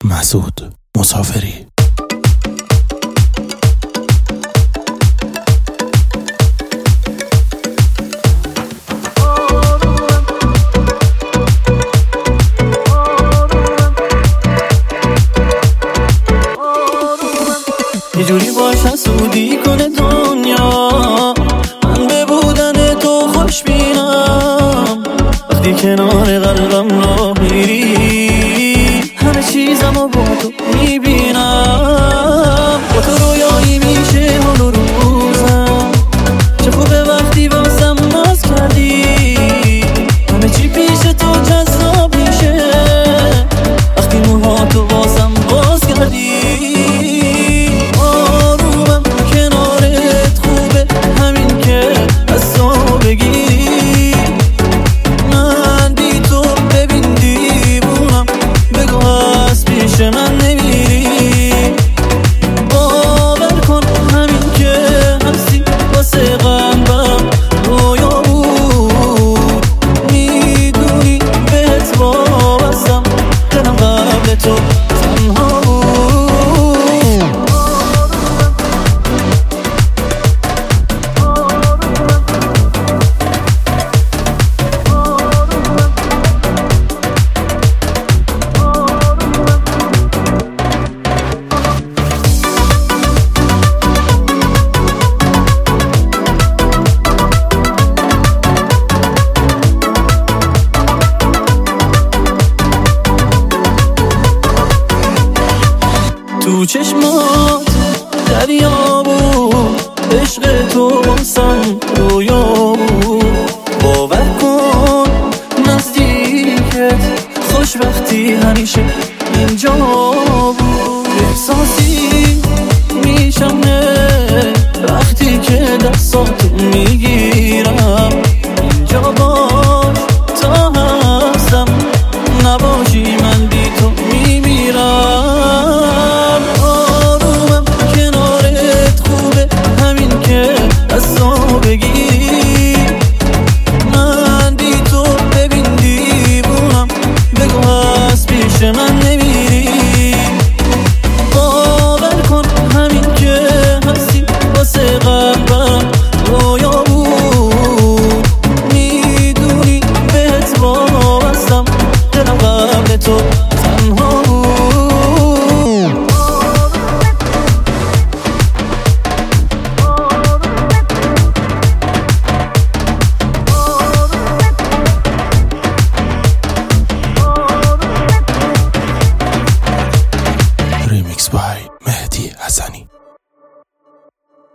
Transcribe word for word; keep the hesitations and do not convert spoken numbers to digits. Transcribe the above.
مسعود مسافری. یه جوری باش حسودی کنه دنیا، من به بودن تو خوش بینم. وقتی کنار قلبم راه میری، همه چیزمو با تو میبینم. با تو رویایی میشه حال و روزم، چه خوبه وقتی واسم ناز کردی. همه چی پیش تو جذاب میشه وقتی موهاتو واسم باز کردی. من نمیری باور کن، همین که هستی واسه قلبم رویا بود. میدونی بهت وابستم، دلم قبل تو تنها بود. تو چشمات دریا بود، عشق تو واسم رویا بود. باور کن نزدیکت خوشبختی همیشه اینجا بود. احساسی میشم وقتی که دستاتو میگیرم. اینجا باش تا هستم، نباشی من بی تو میمیرم. من نمیری باور کن، همین که هستی واسه قلبم رویا بود. میدونی بهت وابستم، دلم قبل تو تنها بود. Remix by Mehdi Hassani.